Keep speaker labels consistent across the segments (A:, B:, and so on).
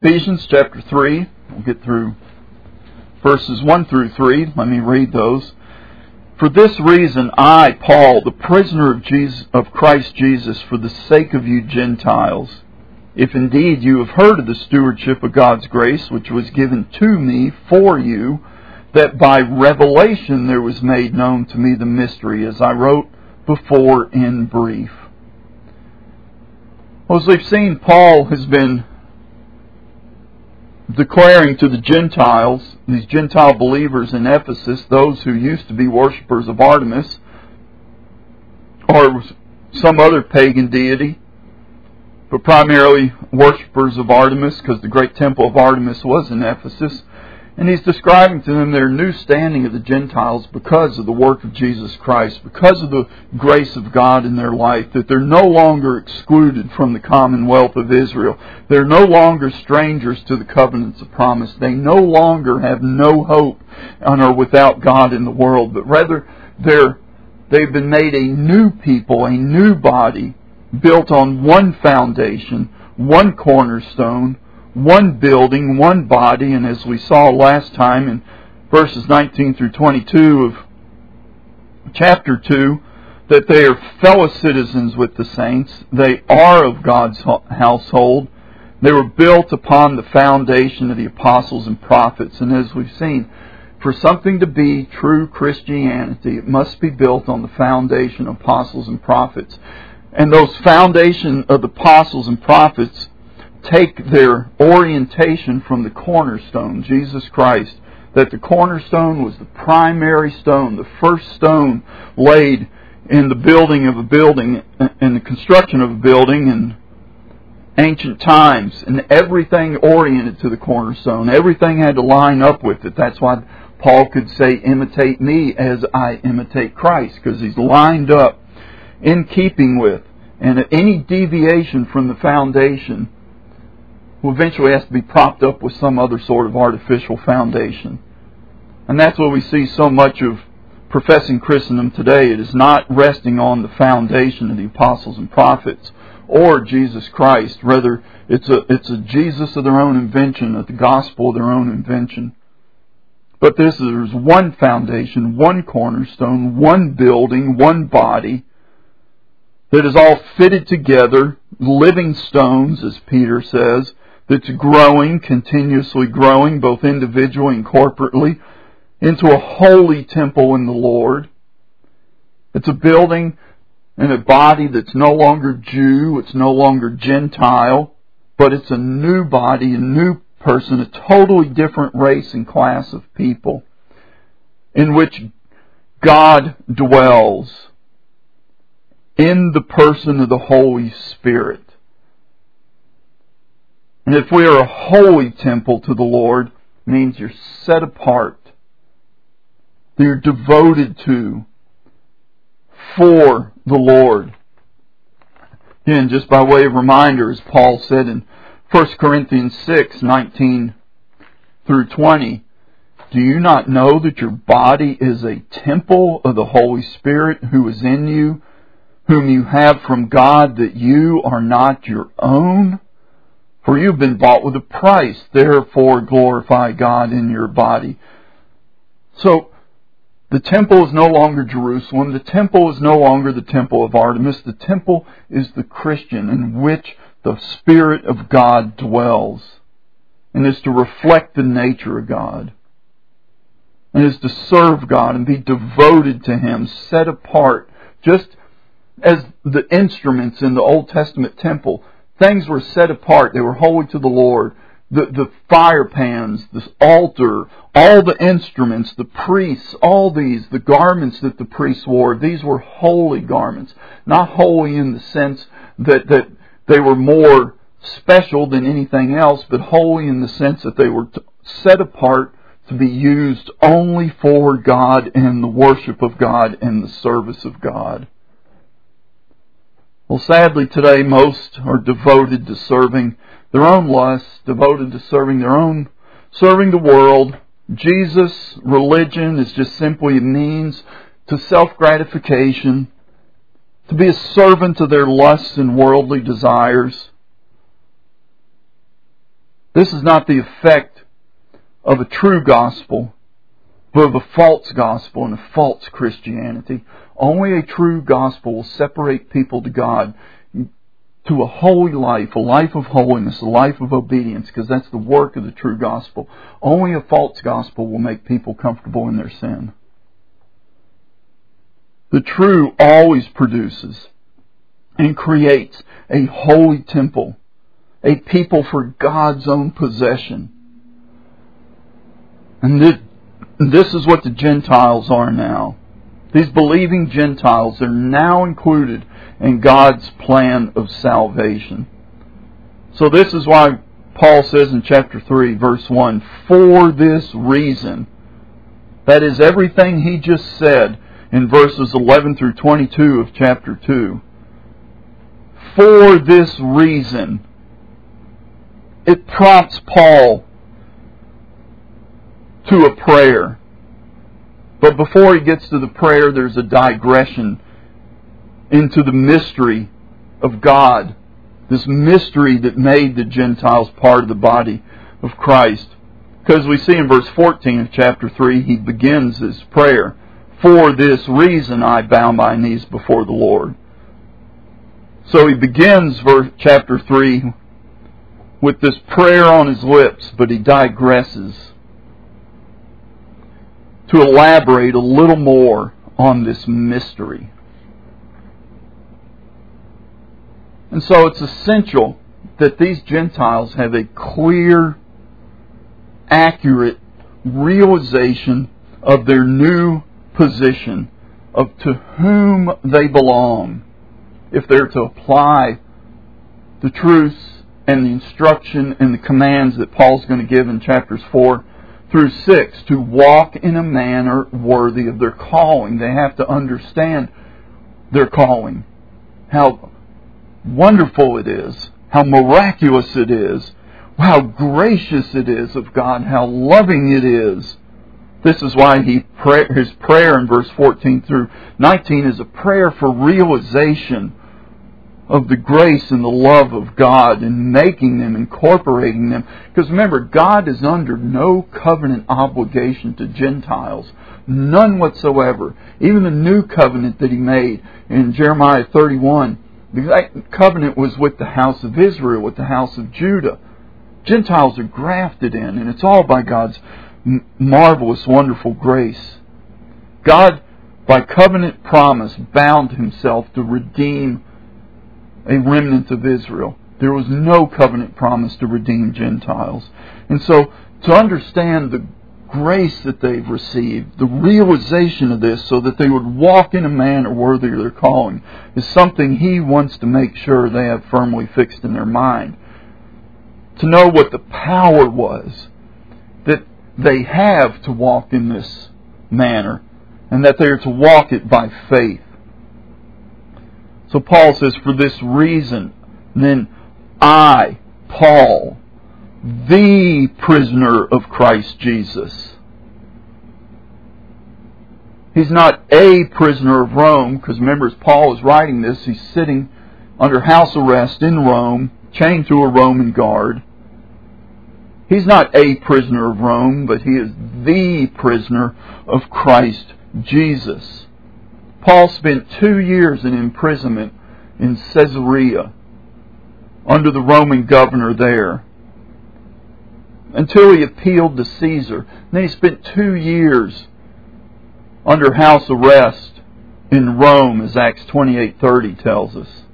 A: Ephesians chapter 3, we'll get through verses 1 through 3. Let me read those. For this reason, I, Paul, the prisoner of Christ Jesus, for the sake of you Gentiles, if indeed you have heard of the stewardship of God's grace, which was given to me for you, that by revelation there was made known to me the mystery, as I wrote before in brief. Well, as we've seen, Paul has been declaring to the Gentiles, these Gentile believers in Ephesus, those who used to be worshippers of Artemis or some other pagan deity, but primarily worshippers of Artemis because the great temple of Artemis was in Ephesus. And he's describing to them their new standing of the Gentiles because of the work of Jesus Christ, because of the grace of God in their life, that they're no longer excluded from the commonwealth of Israel. They're no longer strangers to the covenants of promise. They no longer have no hope and are without God in the world, but rather they've been made a new people, a new body, built on one foundation, one cornerstone, one building, one body, and as we saw last time in verses 19 through 22 of chapter 2, that they are fellow citizens with the saints. They are of God's household. They were built upon the foundation of the apostles and prophets. And as we've seen, for something to be true Christianity, it must be built on the foundation of apostles and prophets. And those foundation of the apostles and prophets take their orientation from the cornerstone, Jesus Christ, that the cornerstone was the primary stone, the first stone laid in the building of a building, in the construction of a building in ancient times, and everything oriented to the cornerstone. Everything had to line up with it. That's why Paul could say, imitate me as I imitate Christ, because he's lined up in keeping with. And any deviation from the foundation will eventually have to be propped up with some other sort of artificial foundation. And that's what we see so much of professing Christendom today. It is not resting on the foundation of the apostles and prophets or Jesus Christ. Rather, it's a Jesus of their own invention, the gospel of their own invention. But there's one foundation, one cornerstone, one building, one body that is all fitted together, living stones, as Peter says, that's growing, continuously growing, both individually and corporately, into a holy temple in the Lord. It's a building and a body that's no longer Jew, it's no longer Gentile, but it's a new body, a new person, a totally different race and class of people, in which God dwells in the person of the Holy Spirit. And if we are a holy temple to the Lord, it means you're set apart. You're devoted to, for the Lord. Again, just by way of reminder, as Paul said in 1 Corinthians 6, 19 through 20, do you not know that your body is a temple of the Holy Spirit who is in you, whom you have from God, that you are not your own? For you have been bought with a price, therefore glorify God in your body. So, the temple is no longer Jerusalem. The temple is no longer the temple of Artemis. The temple is the Christian in which the Spirit of God dwells, and is to reflect the nature of God, and is to serve God and be devoted to Him, set apart, just as the instruments in the Old Testament temple. Things were set apart. They were holy to the Lord. The fire pans, the altar, all the instruments, the priests, all these, the garments that the priests wore, these were holy garments. Not holy in the sense that they were more special than anything else, but holy in the sense that they were set apart to be used only for God and the worship of God and the service of God. Well, sadly today most are devoted to serving their own lusts, devoted to serving the world. Jesus, religion is just simply a means to self-gratification, to be a servant to their lusts and worldly desires. This is not the effect of a true gospel, but of a false gospel and a false Christianity. Only a true gospel will separate people to God, to a holy life, a life of holiness, a life of obedience, because that's the work of the true gospel. Only a false gospel will make people comfortable in their sin. The true always produces and creates a holy temple, a people for God's own possession. And this is what the Gentiles are now. These believing Gentiles are now included in God's plan of salvation. So this is why Paul says in chapter 3, verse 1, for this reason. That is everything he just said in verses 11 through 22 of chapter 2. For this reason. It prompts Paul to a prayer. But before he gets to the prayer, there's a digression into the mystery of God. This mystery that made the Gentiles part of the body of Christ. Because we see in verse 14 of chapter 3, he begins his prayer. For this reason I bow my knees before the Lord. So he begins chapter 3 with this prayer on his lips, but he digresses to elaborate a little more on this mystery. And so it's essential that these Gentiles have a clear, accurate realization of their new position, of to whom they belong, if they're to apply the truths and the instruction and the commands that Paul's going to give in chapters 4 through 6, to walk in a manner worthy of their calling. They have to understand their calling, how wonderful it is, how miraculous it is, how gracious it is of God, how loving it is. This is why his prayer in verse 14 through 19 is a prayer for realization of the grace and the love of God in making them, incorporating them. Because remember, God is under no covenant obligation to Gentiles. None whatsoever. Even the new covenant that he made in Jeremiah 31, the covenant was with the house of Israel, with the house of Judah. Gentiles are grafted in, and it's all by God's marvelous, wonderful grace. God, by covenant promise, bound himself to redeem a remnant of Israel. There was no covenant promise to redeem Gentiles. And so, to understand the grace that they've received, the realization of this, so that they would walk in a manner worthy of their calling, is something he wants to make sure they have firmly fixed in their mind. To know what the power was that they have to walk in this manner, and that they are to walk it by faith. So Paul says, for this reason, then I, Paul, the prisoner of Christ Jesus. He's not a prisoner of Rome, because remember, as Paul is writing this, he's sitting under house arrest in Rome, chained to a Roman guard. He's not a prisoner of Rome, but he is the prisoner of Christ Jesus. Paul spent 2 years in imprisonment in Caesarea under the Roman governor there, until he appealed to Caesar. Then he spent 2 years under house arrest in Rome, as Acts 28:30 tells us.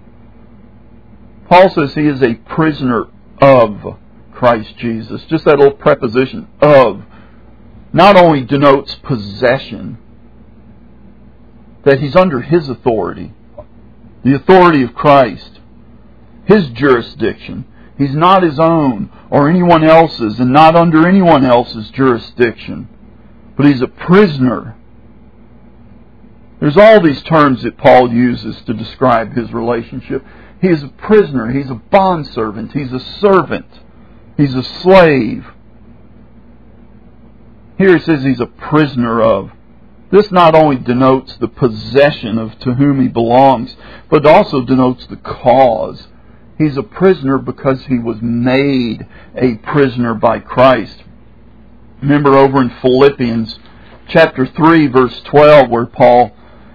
A: Paul says he is a prisoner of Christ Jesus. Just that little preposition, of, not only denotes possession, that he's under his authority, the authority of Christ, his jurisdiction. He's not his own or anyone else's, and not under anyone else's jurisdiction, but he's a prisoner. There's all these terms that Paul uses to describe his relationship. He is a prisoner, he's a bondservant, he's a servant, he's a slave. Here he says he's a prisoner of. This not only denotes the possession of to whom he belongs, but also denotes the cause. He's a prisoner because he was made a prisoner by Christ. Remember over in Philippians chapter 3, verse 12, where Paul,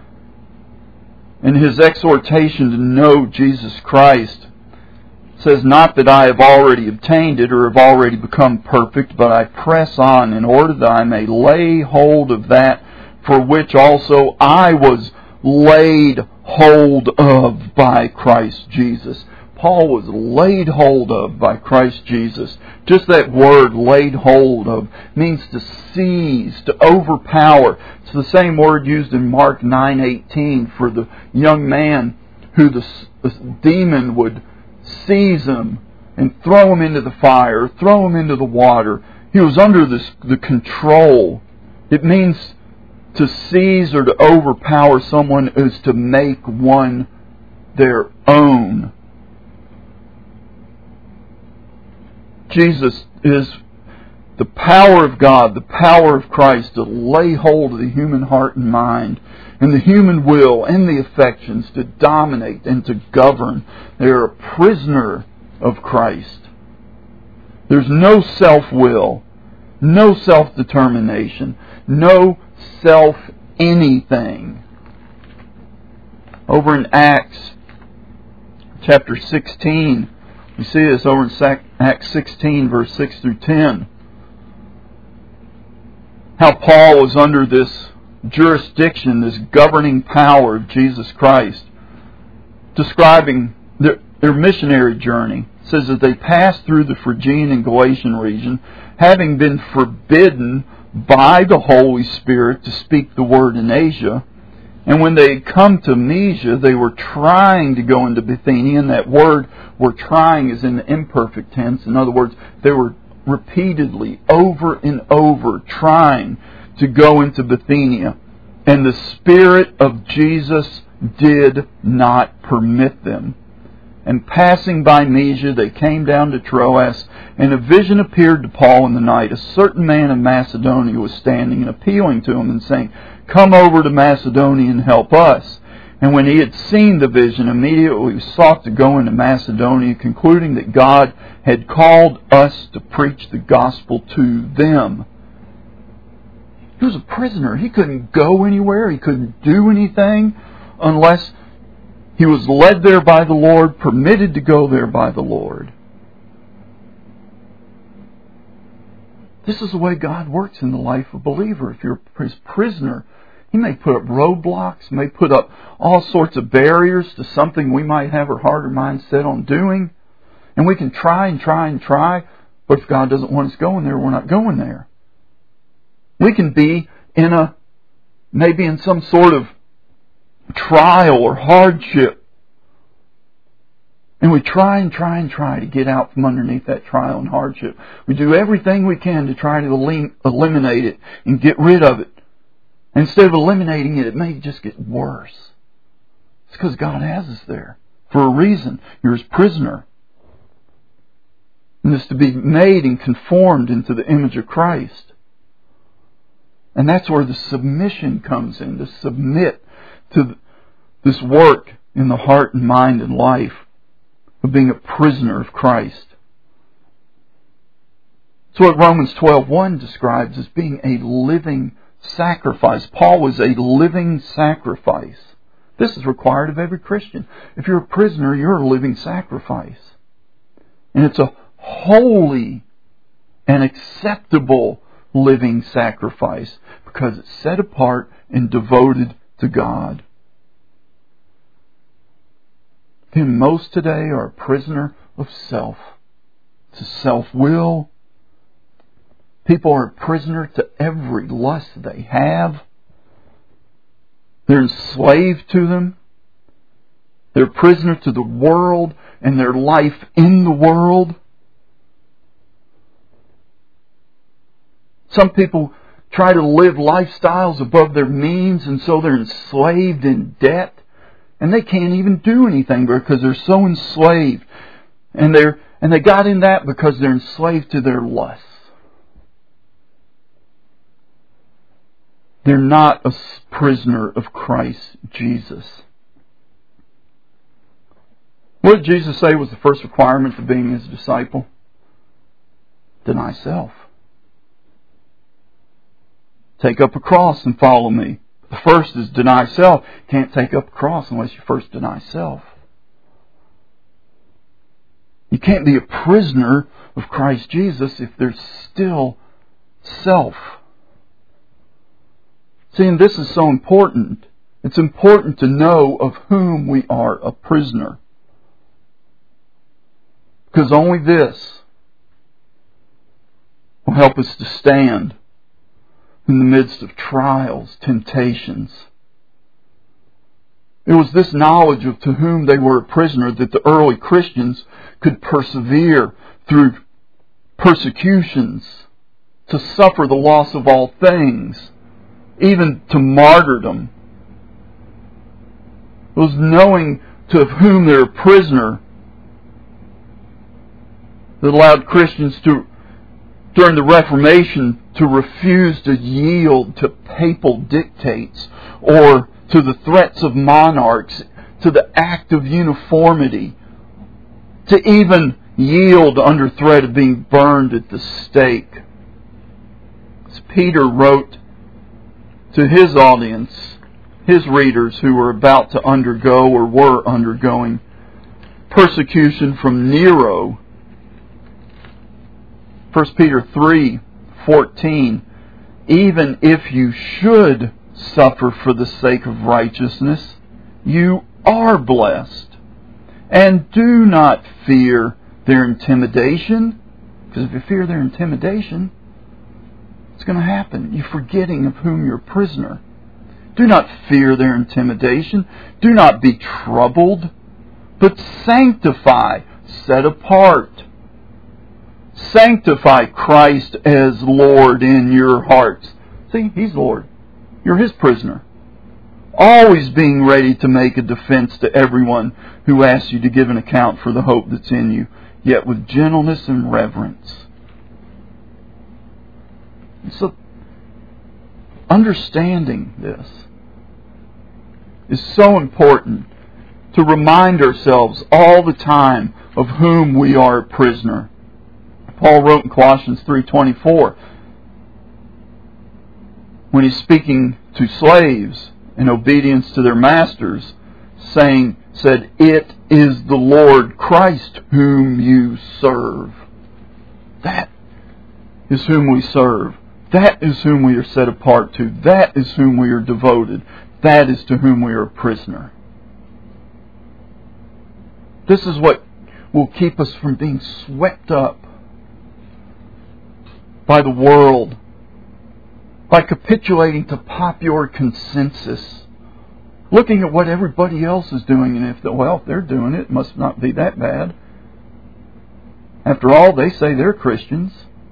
A: in his exhortation to know Jesus Christ, says, "Not that I have already obtained it or have already become perfect, but I press on in order that I may lay hold of that for which also I was laid hold of by Christ Jesus." Paul was laid hold of by Christ Jesus. Just that word, laid hold of, means to seize, to overpower. It's the same word used in Mark 9:18 for the young man who the demon would seize him and throw him into the fire, throw him into the water. He was under the control. It means to seize or to overpower someone is to make one their own. Jesus is the power of God, the power of Christ to lay hold of the human heart and mind and the human will and the affections to dominate and to govern. They're a prisoner of Christ. There's no self-will, no self-determination, no self-anything. Over in Acts chapter 16, we see this over in Acts 16, verse 6 through 10. How Paul was under this jurisdiction, this governing power of Jesus Christ, describing their missionary journey. It says that they passed through the Phrygian and Galatian region, having been forbidden by the Holy Spirit to speak the word in Asia. And when they had come to Mysia, they were trying to go into Bithynia, and that word "were trying" is in the imperfect tense. In other words, they were repeatedly, over and over, trying to go into Bithynia. And the Spirit of Jesus did not permit them. And passing by Mysia, they came down to Troas, and a vision appeared to Paul in the night. A certain man of Macedonia was standing and appealing to him and saying, "Come over to Macedonia and help us." And when he had seen the vision, immediately he sought to go into Macedonia, concluding that God had called us to preach the gospel to them. He was a prisoner. He couldn't go anywhere. He couldn't do anything unless he was led there by the Lord, permitted to go there by the Lord. This is the way God works in the life of a believer. If you're His prisoner, He may put up roadblocks, may put up all sorts of barriers to something we might have our heart or mind set on doing. And we can try and try and try, but if God doesn't want us going there, we're not going there. We can be maybe in some sort of trial or hardship. And we try and try and try to get out from underneath that trial and hardship. We do everything we can to try to eliminate it and get rid of it. Instead of eliminating it, it may just get worse. It's because God has us there for a reason. You're His prisoner. And it's to be made and conformed into the image of Christ. And that's where the submission comes in, to submit to this work in the heart and mind and life of being a prisoner of Christ. It's what Romans 12:1 describes as being a living sacrifice. Paul was a living sacrifice. This is required of every Christian. If you're a prisoner, you're a living sacrifice. And it's a holy and acceptable living sacrifice because it's set apart and devoted to God. And most today are a prisoner of self. To self-will. People are a prisoner to every lust they have. They're enslaved to them. They're a prisoner to the world and their life in the world. Some people try to live lifestyles above their means, and so they're enslaved in debt. And they can't even do anything because they're so enslaved. And they got in that because they're enslaved to their lusts. They're not a prisoner of Christ Jesus. What did Jesus say was the first requirement for being His disciple? Deny self. Take up a cross and follow me. The first is deny self. You can't take up a cross unless you first deny self. You can't be a prisoner of Christ Jesus if there's still self. See, and this is so important. It's important to know of whom we are a prisoner. Because only this will help us to stand in the midst of trials, temptations. It was this knowledge of to whom they were a prisoner that the early Christians could persevere through persecutions, to suffer the loss of all things, even to martyrdom. It was knowing to whom they were a prisoner that allowed Christians to, during the Reformation, to refuse to yield to papal dictates or to the threats of monarchs, to the act of uniformity, to even yield under threat of being burned at the stake. As Peter wrote to his audience, his readers who were about to undergo or were undergoing persecution from Nero, 1 Peter 3:14, even if you should suffer for the sake of righteousness, you are blessed. And do not fear their intimidation, because if you fear their intimidation, it's going to happen. You're forgetting of whom you're a prisoner. Do not fear their intimidation. Do not be troubled, but sanctify, set apart. Sanctify Christ as Lord in your hearts. See, He's Lord. You're His prisoner. Always being ready to make a defense to everyone who asks you to give an account for the hope that's in you, yet with gentleness and reverence. So, understanding this is so important, to remind ourselves all the time of whom we are a prisoner. Paul wrote in Colossians 3:24, when he's speaking to slaves in obedience to their masters, said, "It is the Lord Christ whom you serve." That is whom we serve. That is whom we are set apart to. That is whom we are devoted. That is to whom we are a prisoner. This is what will keep us from being swept up by the world, by capitulating to popular consensus, looking at what everybody else is doing, and if they're doing it, it must not be that bad. After all, they say they're Christians.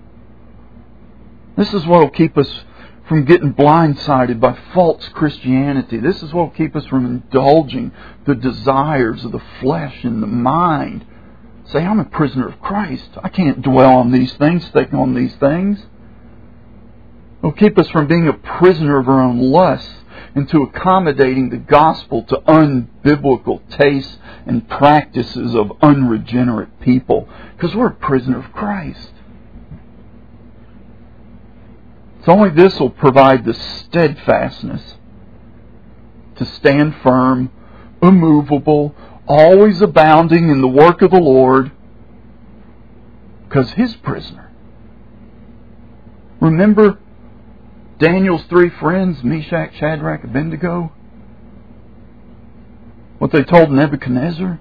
A: This is what will keep us from getting blindsided by false Christianity. This is what will keep us from indulging the desires of the flesh and the mind. Say, I'm a prisoner of Christ. I can't dwell on these things, think on these things. It will keep us from being a prisoner of our own lusts and to accommodating the gospel to unbiblical tastes and practices of unregenerate people. Because we're a prisoner of Christ. So only this will provide the steadfastness to stand firm, immovable, always abounding in the work of the Lord, because His prisoner. Remember Daniel's three friends, Meshach, Shadrach, Abednego? What they told Nebuchadnezzar?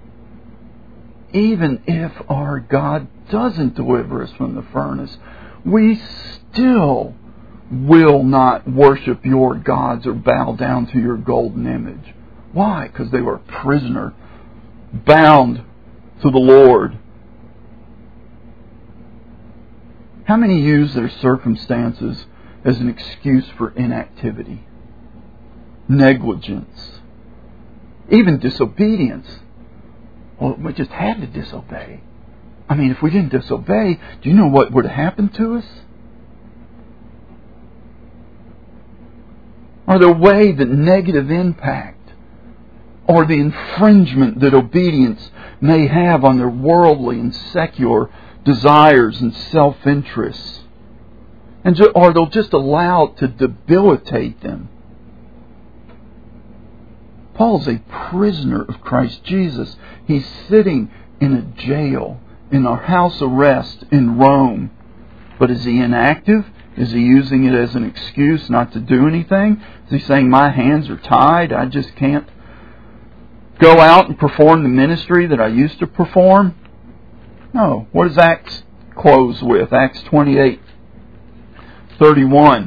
A: Even if our God doesn't deliver us from the furnace, we still will not worship your gods or bow down to your golden image. Why? Because they were a prisoner, bound to the Lord. How many use their circumstances as an excuse for inactivity, negligence, even disobedience? Well, we just had to disobey. I mean, if we didn't disobey, do you know what would have happened to us? Or the way that negative impact or the infringement that obedience may have on their worldly and secular desires and self-interests. Or they'll just allow it to debilitate them. Paul's a prisoner of Christ Jesus. He's sitting in a jail, in a house arrest in Rome. But is he inactive? Is he using it as an excuse not to do anything? Is he saying, my hands are tied, I just can't go out and perform the ministry that I used to perform? No. What does Acts close with? Acts 28:31.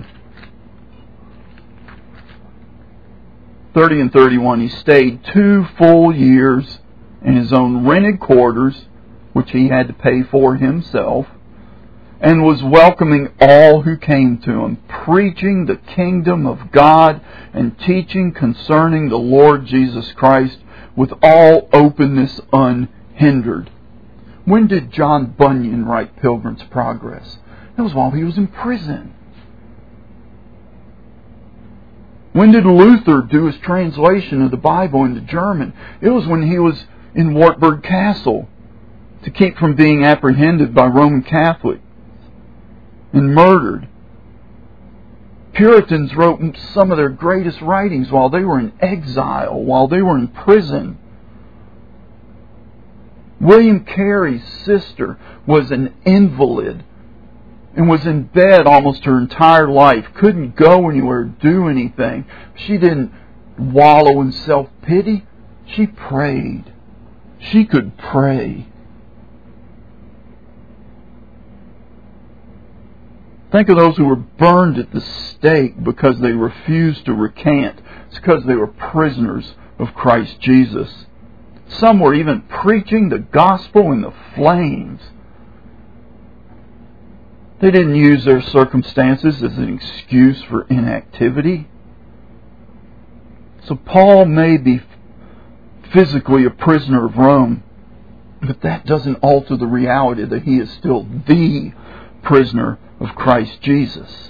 A: 30 and 31. He stayed 2 full years in his own rented quarters, which he had to pay for himself, and was welcoming all who came to him, preaching the kingdom of God and teaching concerning the Lord Jesus Christ with all openness unhindered. When did John Bunyan write Pilgrim's Progress? It was while he was in prison. When did Luther do his translation of the Bible into German? It was when he was in Wartburg Castle to keep from being apprehended by Roman Catholics and murdered. Puritans wrote some of their greatest writings while they were in exile, while they were in prison. William Carey's sister was an invalid and was in bed almost her entire life. Couldn't go anywhere, do anything. She didn't wallow in self-pity. She prayed. She could pray. Think of those who were burned at the stake because they refused to recant. It's because they were prisoners of Christ Jesus. Some were even preaching the gospel in the flames. They didn't use their circumstances as an excuse for inactivity. So Paul may be physically a prisoner of Rome, but that doesn't alter the reality that he is still the prisoner of Christ Jesus.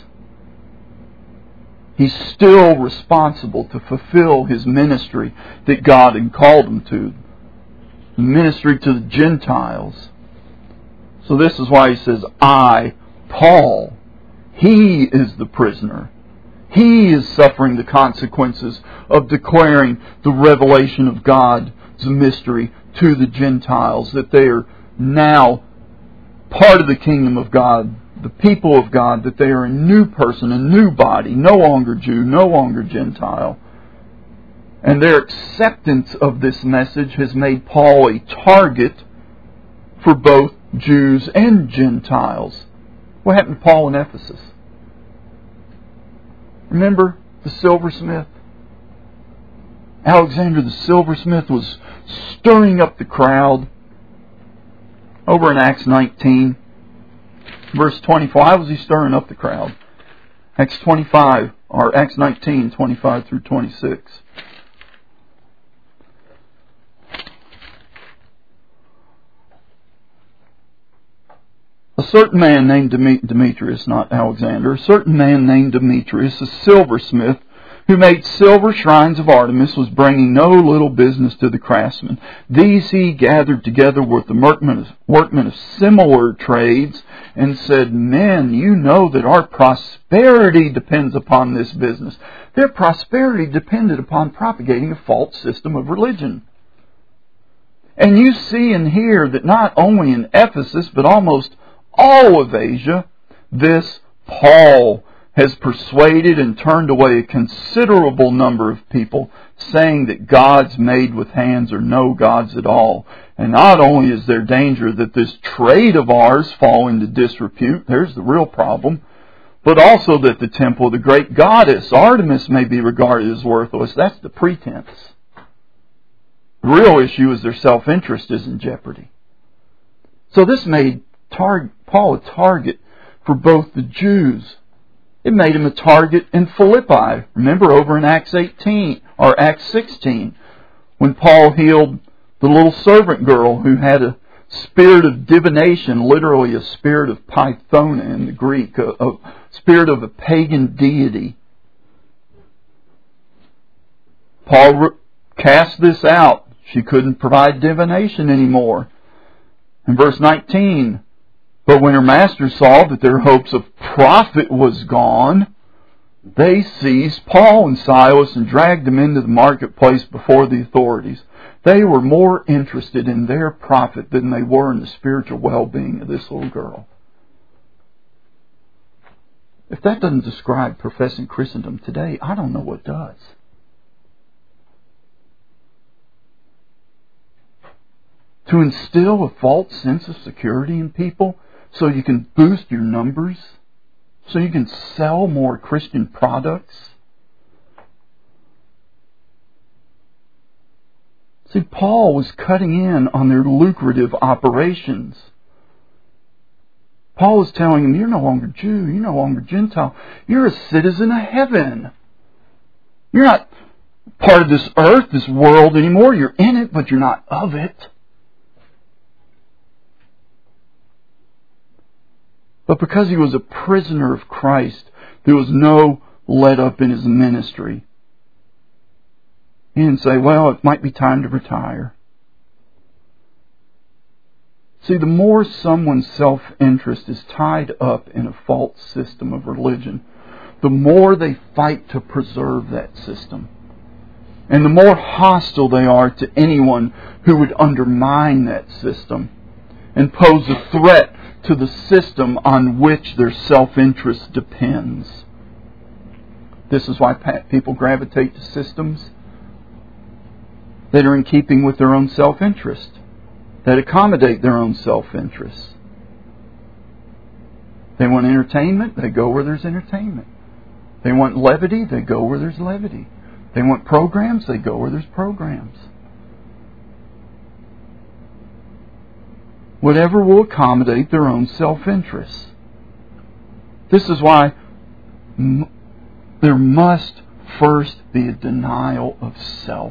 A: He's still responsible to fulfill his ministry that God had called him to. The ministry to the Gentiles. So this is why he says, I, Paul, he is the prisoner. He is suffering the consequences of declaring the revelation of God's mystery to the Gentiles, that they are now part of the kingdom of God, the people of God, that they are a new person, a new body, no longer Jew, no longer Gentile. And their acceptance of this message has made Paul a target for both Jews and Gentiles. What happened to Paul in Ephesus? Remember the silversmith? Alexander the silversmith was stirring up the crowd. Over in Acts 19, verse 25. Why was he stirring up the crowd? Acts 25, or Acts 19, 25 through 26. A certain man named Demetrius, not Alexander, a certain man named Demetrius, a silversmith, who made silver shrines of Artemis, was bringing no little business to the craftsmen. These he gathered together with the workmen of similar trades, and said, Men, you know that our prosperity depends upon this business. Their prosperity depended upon propagating a false system of religion. And you see and hear that not only in Ephesus, but almost all of Asia, this Paul has persuaded and turned away a considerable number of people, saying that gods made with hands are no gods at all. And not only is there danger that this trade of ours fall into disrepute, there's the real problem, but also that the temple of the great goddess Artemis may be regarded as worthless. That's the pretense. The real issue is their self-interest is in jeopardy. So this made Paul a target for both the Jews. It made him a target in Philippi. Remember over in Acts 18 or Acts 16 when Paul healed the little servant girl who had a spirit of divination, literally a spirit of Pythona in the Greek, a spirit of a pagan deity. Paul cast this out. She couldn't provide divination anymore. In verse 19, but when her masters saw that their hopes of profit was gone, they seized Paul and Silas and dragged them into the marketplace before the authorities. They were more interested in their profit than they were in the spiritual well-being of this little girl. If that doesn't describe professing Christendom today, I don't know what does. To instill a false sense of security in people so you can boost your numbers, so you can sell more Christian products. See, Paul was cutting in on their lucrative operations. Paul was telling them, you're no longer Jew, you're no longer Gentile, you're a citizen of heaven. You're not part of this earth, this world anymore. You're in it, but you're not of it. But because he was a prisoner of Christ, there was no let up in his ministry. He didn't say, well, it might be time to retire. See, the more someone's self-interest is tied up in a false system of religion, the more they fight to preserve that system. And the more hostile they are to anyone who would undermine that system and pose a threat to the system on which their self-interest depends. This is why people gravitate to systems that are in keeping with their own self-interest, that accommodate their own self-interest. They want entertainment, they go where there's entertainment. They want levity, they go where there's levity. They want programs, they go where there's programs. Whatever will accommodate their own self-interest. This is why there must first be a denial of self.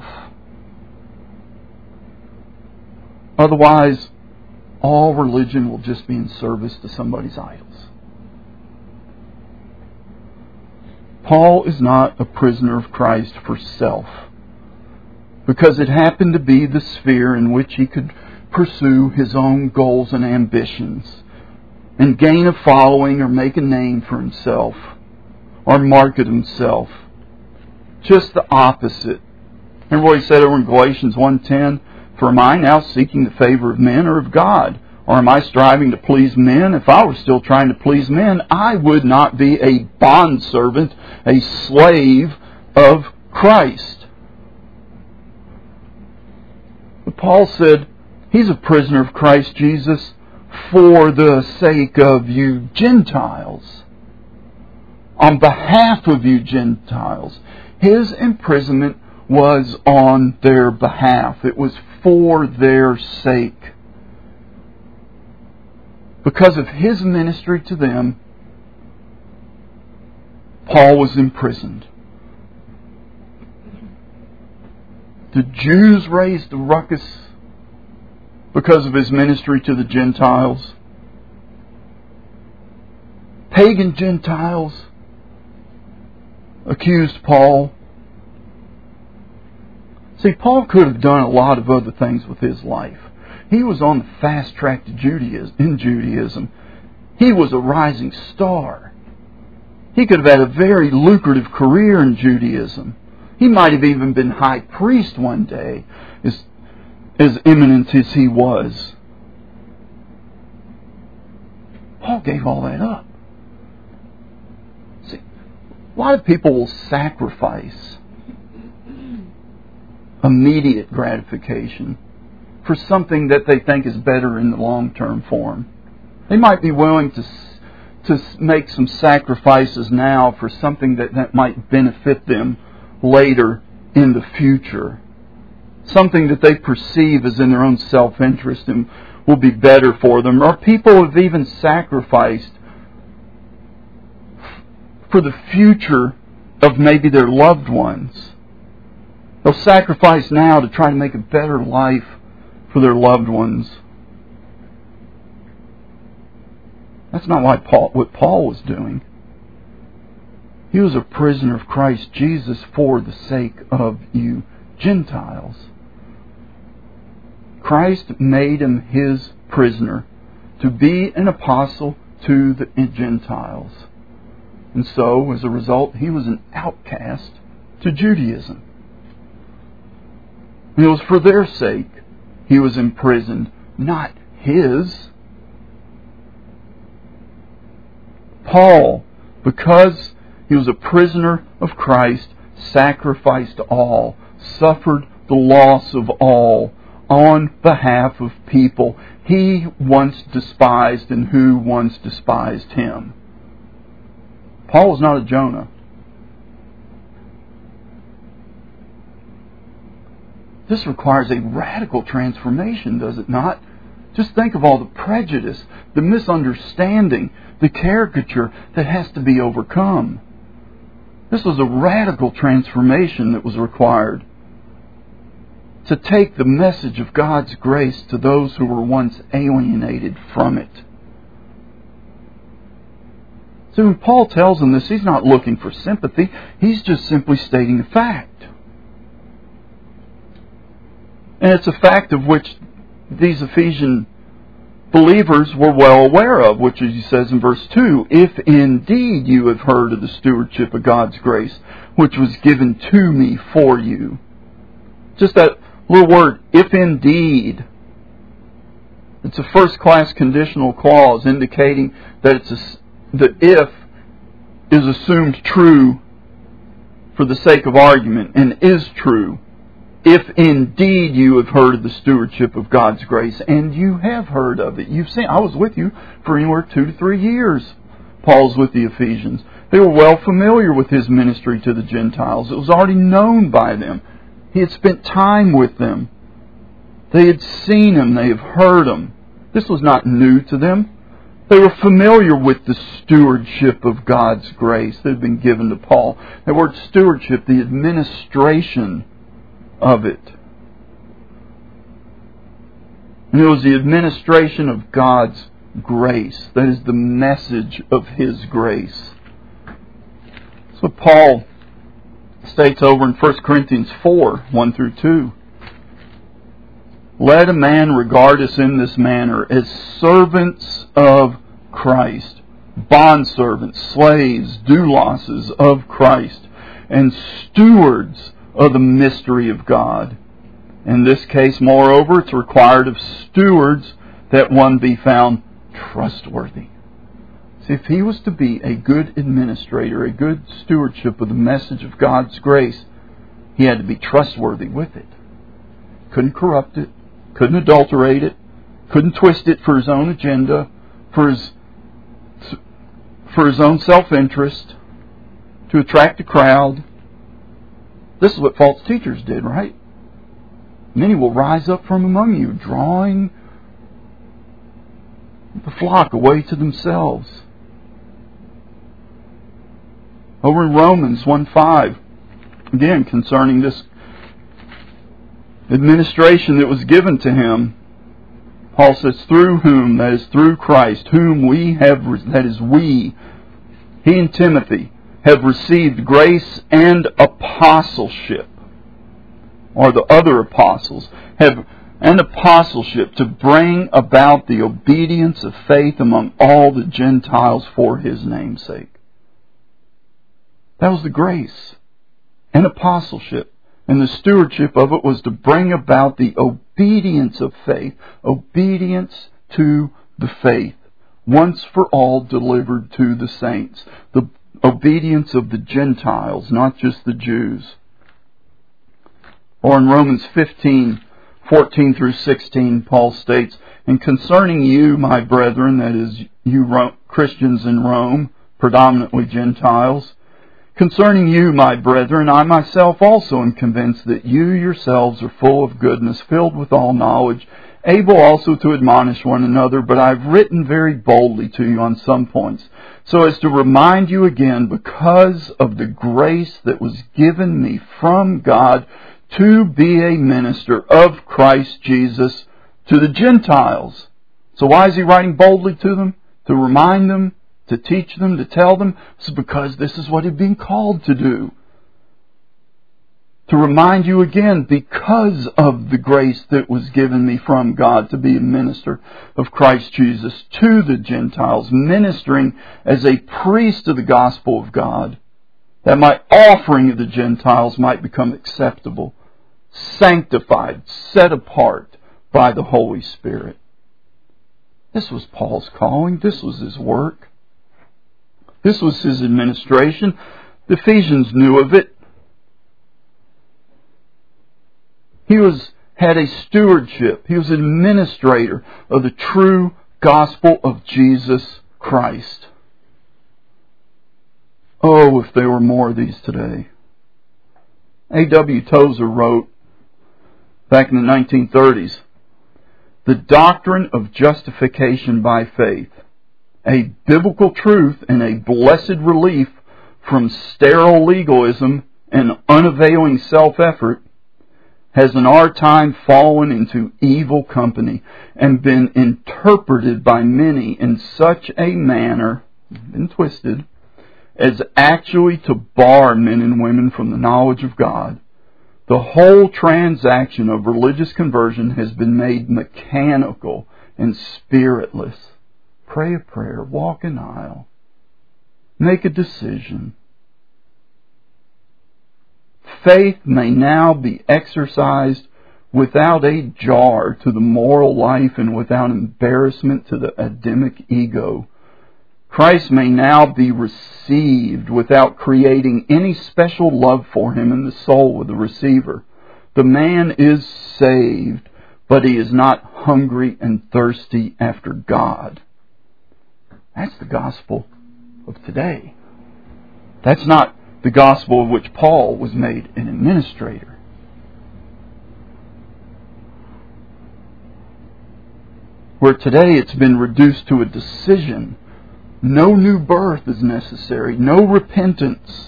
A: Otherwise, all religion will just be in service to somebody's idols. Paul is not a prisoner of Christ for self, because it happened to be the sphere in which he could pursue his own goals and ambitions and gain a following or make a name for himself or market himself. Just the opposite. Remember what he said over in Galatians 1:10? For am I now seeking the favor of men or of God? Or am I striving to please men? If I were still trying to please men, I would not be a bondservant, a slave of Christ. But Paul said, he's a prisoner of Christ Jesus for the sake of you Gentiles. On behalf of you Gentiles. His imprisonment was on their behalf. It was for their sake. Because of his ministry to them, Paul was imprisoned. The Jews raised a ruckus because of his ministry to the Gentiles. Pagan Gentiles accused Paul. See, Paul could have done a lot of other things with his life. He was on the fast track to Judaism. He was a rising star. He could have had a very lucrative career in Judaism. He might have even been high priest one day, as eminent as he was. Paul gave all that up. See, a lot of people will sacrifice immediate gratification for something that they think is better in the long-term form. They might be willing to make some sacrifices now for something that might benefit them later in the future. Something that they perceive as in their own self-interest and will be better for them. Or people have even sacrificed for the future of maybe their loved ones. They'll sacrifice now to try to make a better life for their loved ones. That's not what Paul was doing. He was a prisoner of Christ Jesus for the sake of you Gentiles. Christ made him his prisoner to be an apostle to the Gentiles. And so, as a result, he was an outcast to Judaism. And it was for their sake he was imprisoned, not his. Paul, because he was a prisoner of Christ, sacrificed all, suffered the loss of all on behalf of people he once despised and who once despised him. Paul was not a Jonah. This requires a radical transformation, does it not? Just think of all the prejudice, the misunderstanding, the caricature that has to be overcome. This was a radical transformation that was required to take the message of God's grace to those who were once alienated from it. So when Paul tells them this, he's not looking for sympathy. He's just simply stating a fact. And it's a fact of which these Ephesian believers were well aware of, which as he says in verse 2, if indeed you have heard of the stewardship of God's grace, which was given to me for you. Just that little word, if indeed. It's a first-class conditional clause indicating that the if is assumed true for the sake of argument and is true. If indeed you have heard of the stewardship of God's grace, and you have heard of it. You've seen, I was with you for anywhere 2 to 3 years. Paul's with the Ephesians. They were well familiar with his ministry to the Gentiles. It was already known by them. He had spent time with them. They had seen him. They have heard him. This was not new to them. They were familiar with the stewardship of God's grace that had been given to Paul. The word stewardship, the administration of it. And it was the administration of God's grace. That is the message of His grace. That's what Paul states over in 1 Corinthians 4, 1 through 2. Let a man regard us in this manner as servants of Christ, bondservants, slaves, doulos of Christ, and stewards of the mystery of God. In this case, moreover, it's required of stewards that one be found trustworthy. See, if he was to be a good administrator, a good stewardship of the message of God's grace, he had to be trustworthy with it. Couldn't corrupt it, couldn't adulterate it, couldn't twist it for his own agenda, for his own self-interest, to attract a crowd. This is what false teachers did, right? Many will rise up from among you, drawing the flock away to themselves. Over in Romans 1:5, again, concerning this administration that was given to him, Paul says, through whom, that is through Christ, whom we have, that is we, he and Timothy, have received grace and apostleship, or the other apostles, have an apostleship to bring about the obedience of faith among all the Gentiles for His name's sake. That was the grace and apostleship. And the stewardship of it was to bring about the obedience of faith, obedience to the faith, once for all delivered to the saints. The obedience of the Gentiles, not just the Jews. Or in Romans 15, 14 through 16, Paul states, and concerning you, my brethren, that is, you Christians in Rome, predominantly Gentiles, concerning you, my brethren, I myself also am convinced that you yourselves are full of goodness, filled with all knowledge, able also to admonish one another, but I've written very boldly to you on some points, so as to remind you again, because of the grace that was given me from God, to be a minister of Christ Jesus to the Gentiles. So why is he writing boldly to them? To remind them, to teach them, to tell them? It's because this is what he'd been called to do. to remind you again, because of the grace that was given me from God to be a minister of Christ Jesus to the Gentiles, ministering as a priest of the gospel of God, that my offering of the Gentiles might become acceptable, sanctified, set apart by the Holy Spirit. This was Paul's calling. This was his work. This was his administration. The Ephesians knew of it. He had a stewardship. He was an administrator of the true gospel of Jesus Christ. Oh, if there were more of these today. A.W. Tozer wrote back in the 1930s, "The doctrine of justification by faith, a biblical truth and a blessed relief from sterile legalism and unavailing self-effort, has in our time fallen into evil company and been interpreted by many in such a manner, been twisted, as actually to bar men and women from the knowledge of God. The whole transaction of religious conversion has been made mechanical and spiritless. Pray a prayer, walk an aisle, make a decision. Faith may now be exercised without a jar to the moral life and without embarrassment to the Adamic ego. Christ may now be received without creating any special love for Him in the soul of the receiver. The man is saved, but he is not hungry and thirsty after God." That's the gospel of today. That's not the gospel of which Paul was made an administrator. Where today it's been reduced to a decision. No new birth is necessary. No repentance.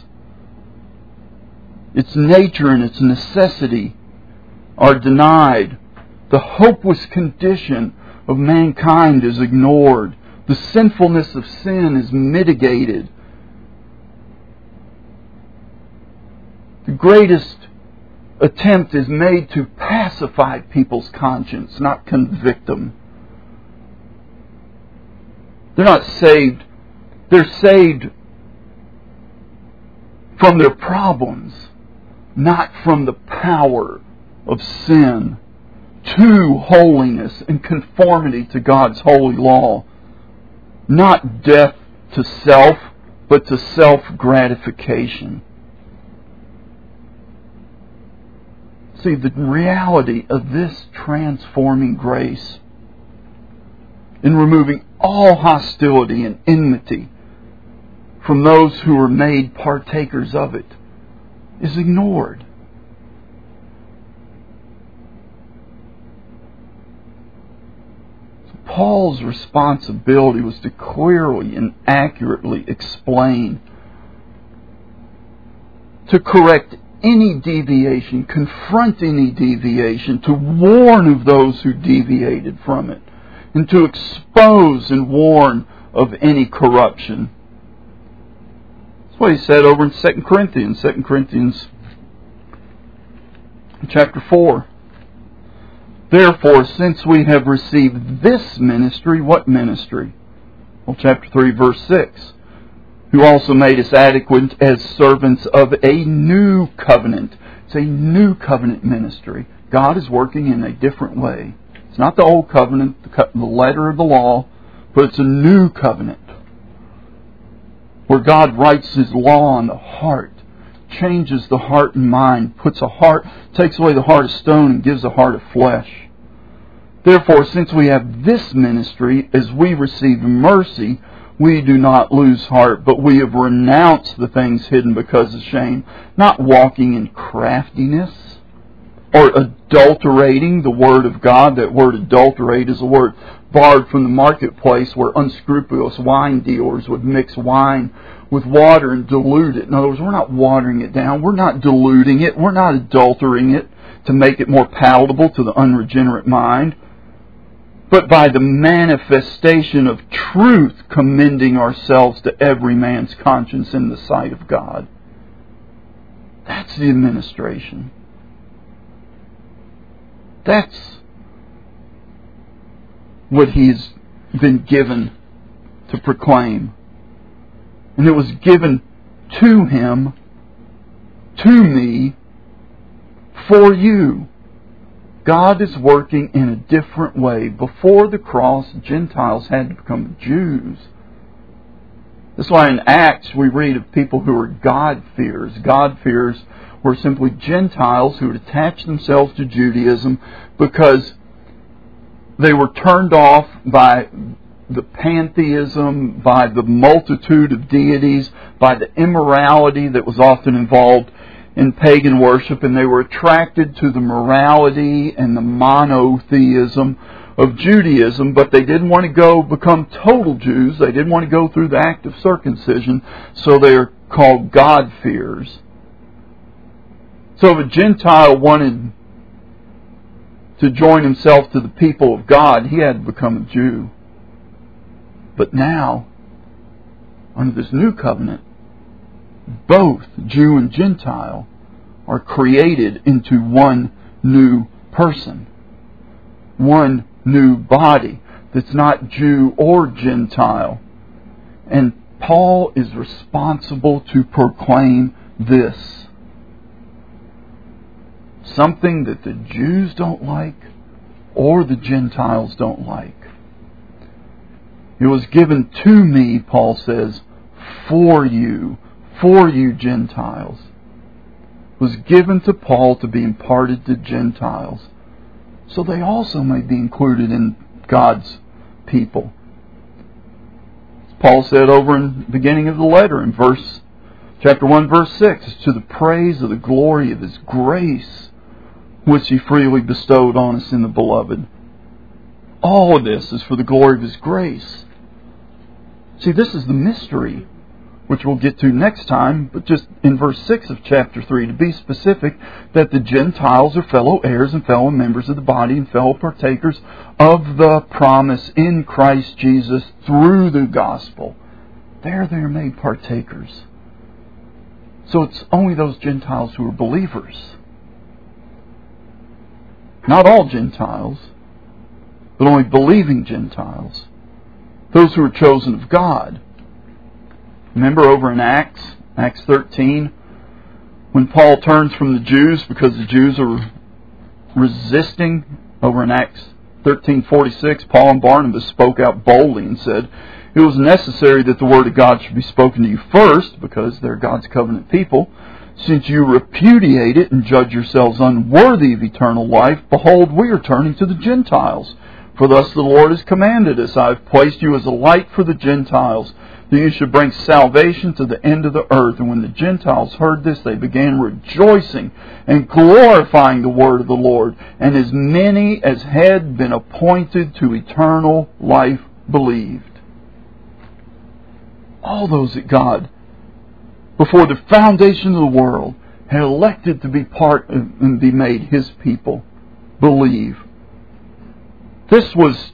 A: Its nature and its necessity are denied. The hopeless condition of mankind is ignored. The sinfulness of sin is mitigated. The greatest attempt is made to pacify people's conscience, not convict them. They're not saved. They're saved from their problems, not from the power of sin, to holiness and conformity to God's holy law. Not death to self, but to self-gratification. See, the reality of this transforming grace in removing all hostility and enmity from those who are made partakers of it is ignored. So Paul's responsibility was to clearly and accurately explain, to correct any deviation, confront any deviation, to warn of those who deviated from it, and to expose and warn of any corruption. That's what he said over in 2 Corinthians. 2 Corinthians chapter 4. "Therefore, since we have received this ministry," what ministry? Well, chapter 3, verse 6. "Who also made us adequate as servants of a new covenant." It's a new covenant ministry. God is working in a different way. It's not the old covenant, the letter of the law, but it's a new covenant where God writes His law on the heart, changes the heart and mind, takes away the heart of stone and gives a heart of flesh. "Therefore, since we have this ministry, as we receive mercy, we do not lose heart, but we have renounced the things hidden because of shame, not walking in craftiness or adulterating the word of God." That word adulterate is a word borrowed from the marketplace where unscrupulous wine dealers would mix wine with water and dilute it. In other words, we're not watering it down. We're not diluting it. We're not adulterating it to make it more palatable to the unregenerate mind, but by the manifestation of truth, commending ourselves to every man's conscience in the sight of God. That's the administration. That's what he's been given to proclaim. And it was given to him, to me, for you. God is working in a different way. Before the cross, Gentiles had to become Jews. That's why in Acts we read of people who were God-fearers. God-fearers were simply Gentiles who had attached themselves to Judaism because they were turned off by the pantheism, by the multitude of deities, by the immorality that was often involved in pagan worship, and they were attracted to the morality and the monotheism of Judaism, but they didn't want to go become total Jews. They didn't want to go through the act of circumcision, so they are called God-fearers. So if a Gentile wanted to join himself to the people of God, he had to become a Jew. But now, under this new covenant, both Jew and Gentile are created into one new person, one new body that's not Jew or Gentile. And Paul is responsible to proclaim this. Something that the Jews don't like or the Gentiles don't like. It was given to me, Paul says, for you Gentiles. It was given to Paul to be imparted to Gentiles, so they also may be included in God's people. As Paul said over in the beginning of the letter in chapter 1, verse 6, it's to the praise of the glory of His grace, which He freely bestowed on us in the Beloved. All of this is for the glory of His grace. See, this is the mystery, which we'll get to next time, but just in verse 6 of chapter 3, to be specific, that the Gentiles are fellow heirs and fellow members of the body and fellow partakers of the promise in Christ Jesus through the gospel. There they are made partakers. So it's only those Gentiles who are believers. Not all Gentiles, but only believing Gentiles. Those who are chosen of God. Remember over in Acts 13, when Paul turns from the Jews because the Jews are resisting, over in Acts 13:46, Paul and Barnabas spoke out boldly and said, it was necessary that the word of God should be spoken to you first, because they're God's covenant people. Since you repudiate it and judge yourselves unworthy of eternal life, behold, we are turning to the Gentiles. For thus the Lord has commanded us, I have placed you as a light for the Gentiles, that you should bring salvation to the end of the earth. And when the Gentiles heard this, they began rejoicing and glorifying the word of the Lord. And as many as had been appointed to eternal life believed. All those that God, before the foundation of the world, had elected to be part of and be made His people, believe. This was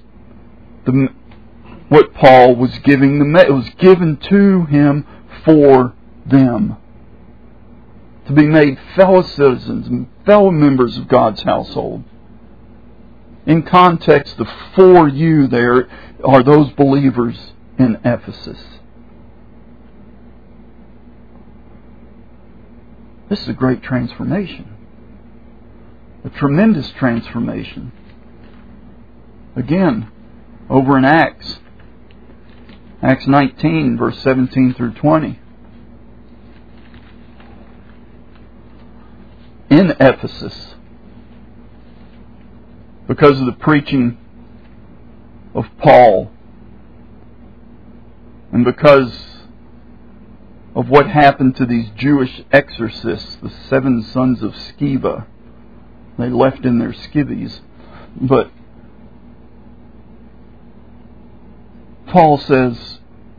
A: what Paul was giving them. It was given to him for them. To be made fellow citizens and fellow members of God's household. In context, the for you there are those believers in Ephesus. This is a great transformation. A tremendous transformation. Again, over in Acts 19, verse 17 through 20. In Ephesus, because of the preaching of Paul, and because of what happened to these Jewish exorcists, the 7 sons of Sceva, they left in their skivvies, but Paul says,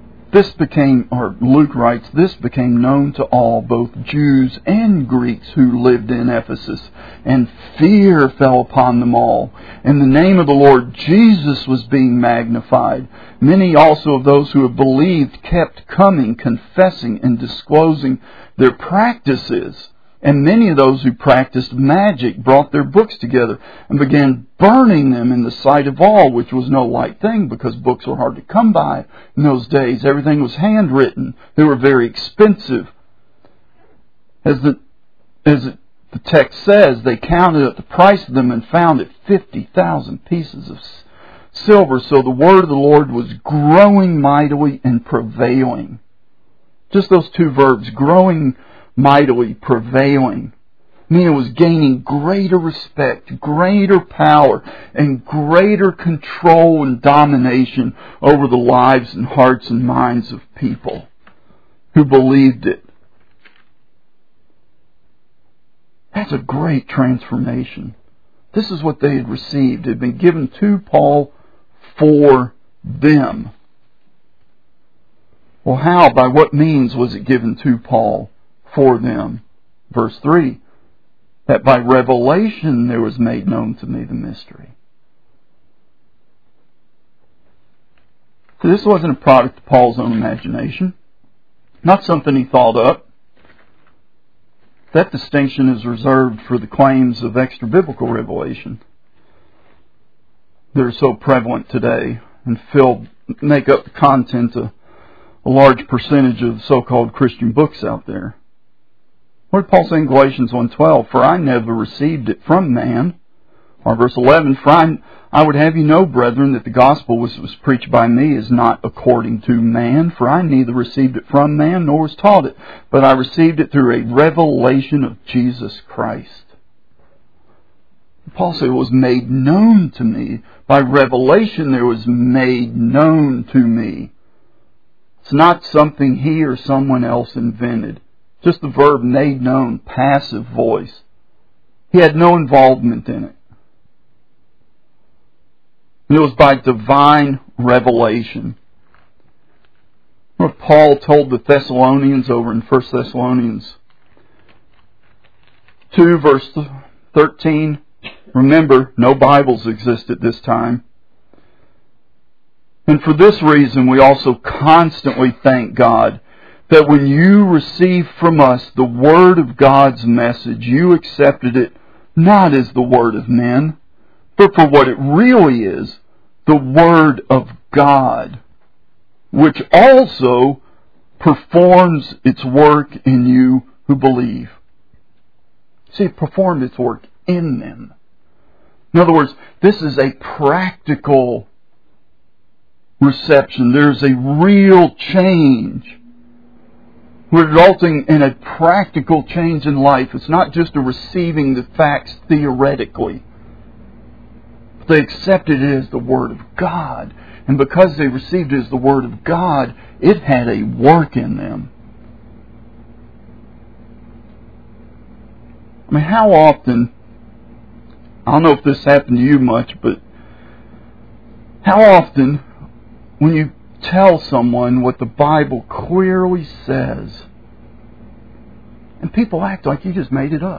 A: Luke writes, this became known to all, both Jews and Greeks who lived in Ephesus, and fear fell upon them all. And the name of the Lord Jesus was being magnified. Many also of those who had believed kept coming, confessing and disclosing their practices And many of those who practiced magic brought their books together and began burning them in the sight of all, which was no light thing because books were hard to come by in those days. Everything was handwritten. They were very expensive. As the text says, they counted up the price of them and found it 50,000 pieces of silver. So the word of the Lord was growing mightily and prevailing. Just those two verbs, growing mightily, prevailing. I mean, it was gaining greater respect, greater power, and greater control and domination over the lives and hearts and minds of people who believed it. That's a great transformation. This is what they had received. It had been given to Paul for them. Well, how, by what means was it given to Paul for them? Verse 3, that by revelation there was made known to me the mystery. So this wasn't a product of Paul's own imagination. Not something he thought up. That distinction is reserved for the claims of extra-biblical revelation that are so prevalent today and make up the content of a large percentage of so-called Christian books out there. What did Paul say in Galatians 1:12? For I never received it from man. Or verse 11, for I would have you know, brethren, that the gospel was preached by me is not according to man, for I neither received it from man nor was taught it, but I received it through a revelation of Jesus Christ. Paul said it was made known to me. By revelation there was made known to me. It's not something he or someone else invented. Just the verb made known, passive voice. He had no involvement in it. And it was by divine revelation. What Paul told the Thessalonians over in 1 Thessalonians 2 verse 13. Remember, no Bibles exist at this time. And for this reason, we also constantly thank God that when you received from us the word of God's message, you accepted it not as the word of men, but for what it really is, the word of God, which also performs its work in you who believe. See, it performed its work in them. In other words, this is a practical reception. There's a real change, resulting in a practical change in life. It's not just a receiving the facts theoretically. They accepted it as the Word of God. And because they received it as the Word of God, it had a work in them. I mean, how often, I don't know if this happened to you much, but how often when you tell someone what the Bible clearly says, and people act like you just made it up.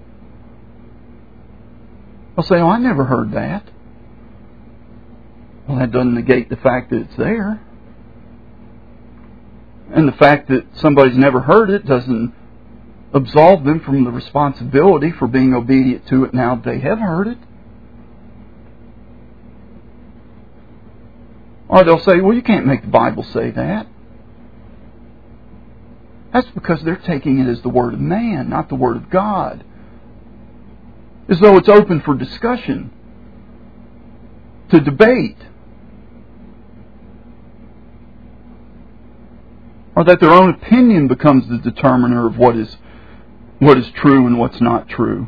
A: They'll say, oh, I never heard that. Well, that doesn't negate the fact that it's there. And the fact that somebody's never heard it doesn't absolve them from the responsibility for being obedient to it now that they have heard it. Or they'll say, well, you can't make the Bible say that. That's because they're taking it as the Word of man, not the Word of God. As though it's open for discussion, to debate. Or that their own opinion becomes the determiner of what is true and what's not true.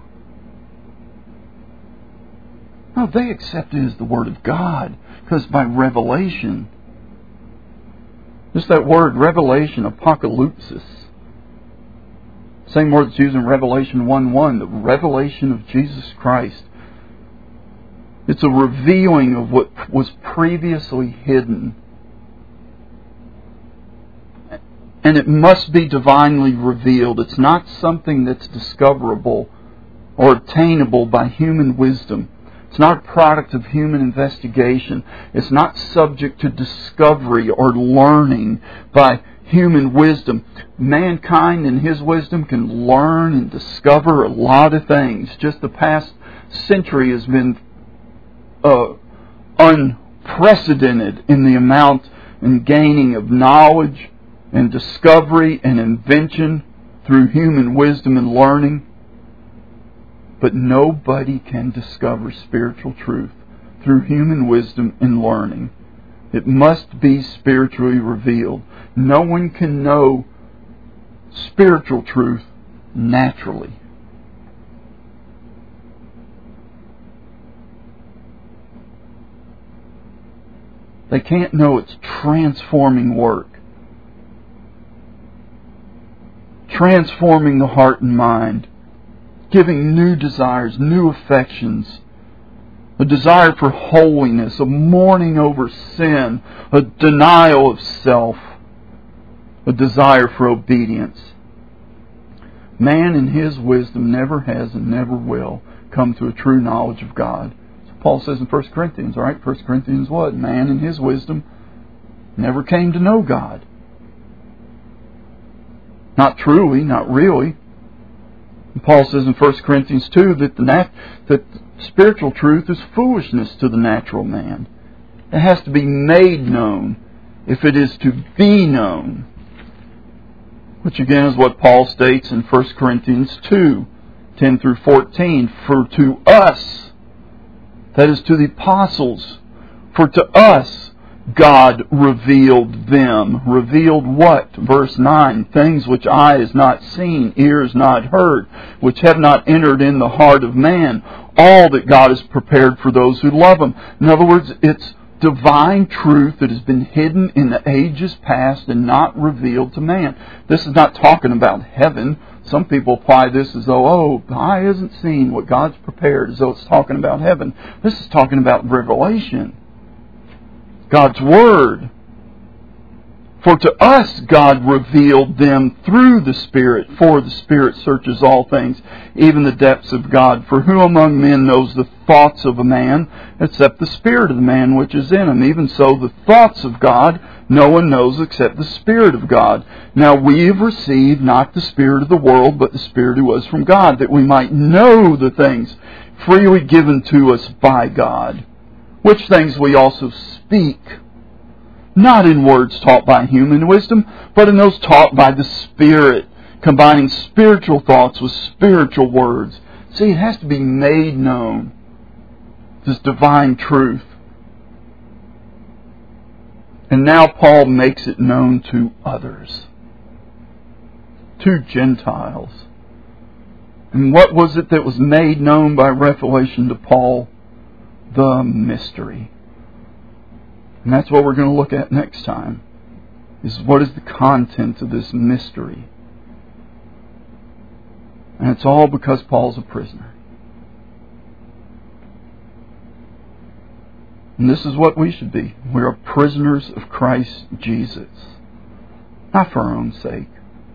A: No, they accept it as the Word of God, because by revelation, just that word, revelation, apocalypsis, same word that's used in Revelation 1:1, the revelation of Jesus Christ. It's a revealing of what was previously hidden. And it must be divinely revealed. It's not something that's discoverable or obtainable by human wisdom. It's not a product of human investigation. It's not subject to discovery or learning by human wisdom. Mankind in his wisdom can learn and discover a lot of things. Just the past century has been unprecedented in the amount and gaining of knowledge and discovery and invention through human wisdom and learning. But nobody can discover spiritual truth through human wisdom and learning. It must be spiritually revealed. No one can know spiritual truth naturally. They can't know its transforming work. Transforming the heart and mind. Giving new desires, new affections. A desire for holiness, a mourning over sin, a denial of self, a desire for obedience. Man in his wisdom never has and never will come to a true knowledge of God. So Paul says in 1 Corinthians, all right, 1 Corinthians what? Man in his wisdom never came to know God. Not truly, not really. And Paul says in 1 Corinthians 2 that spiritual truth is foolishness to the natural man. It has to be made known if it is to be known. Which again is what Paul states in 1 Corinthians 2, 10 through 14. For to us, that is to the apostles, for to us God revealed them. Revealed what? Verse 9. Things which eye has not seen, ears not heard, which have not entered in the heart of man. All that God has prepared for those who love Him. In other words, it's divine truth that has been hidden in the ages past and not revealed to man. This is not talking about heaven. Some people apply this as though, eye hasn't seen what God's prepared, as though it's talking about heaven. This is talking about revelation. God's Word. For to us God revealed them through the Spirit, for the Spirit searches all things, even the depths of God. For who among men knows the thoughts of a man, except the Spirit of the man which is in him? Even so, the thoughts of God no one knows except the Spirit of God. Now we have received not the Spirit of the world, but the Spirit who was from God, that we might know the things freely given to us by God, which things we also speak, not in words taught by human wisdom, but in those taught by the Spirit, combining spiritual thoughts with spiritual words. See, it has to be made known, this divine truth. And now Paul makes it known to others, to Gentiles. And what was it that was made known by revelation to Paul? The mystery. And that's what we're going to look at next time, is what is the content of this mystery. And it's all because Paul's a prisoner. And this is what we should be. We are prisoners of Christ Jesus. Not for our own sake,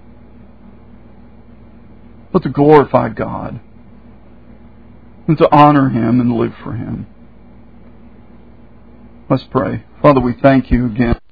A: but to glorify God and to honor Him and live for Him. Let's pray. Father, we thank You again.